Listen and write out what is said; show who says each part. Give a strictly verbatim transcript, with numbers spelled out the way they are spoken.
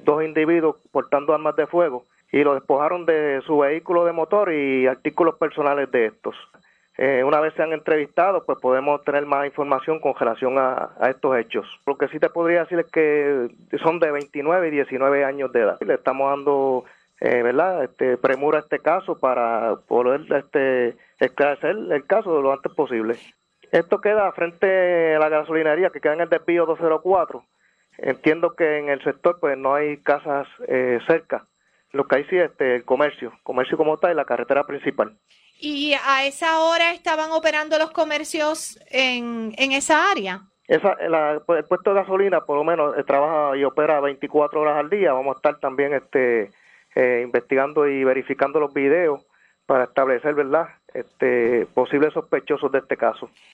Speaker 1: dos individuos portando armas de fuego y lo despojaron de su vehículo de motor y artículos personales de estos. Eh, una vez sean entrevistados, pues podemos tener más información con relación a, a estos hechos. Lo que sí te podría decir es que son de veintinueve y diecinueve años de edad. Le estamos dando, eh, ¿verdad?, este, premura a este caso para poder este, esclarecer el caso lo antes posible. Esto queda frente a la gasolinería que queda en el desvío dos cero cuatro. Entiendo que en el sector pues no hay casas eh, cerca. Lo que hay sí es este, el comercio, comercio como tal y la carretera principal.
Speaker 2: ¿Y a esa hora estaban operando los comercios en, en esa área?
Speaker 1: Esa, la, pues, el puesto de gasolina por lo menos eh, trabaja y opera veinticuatro horas al día. Vamos a estar también este, eh, investigando y verificando los videos para establecer, ¿verdad?, este, posibles sospechosos de este caso.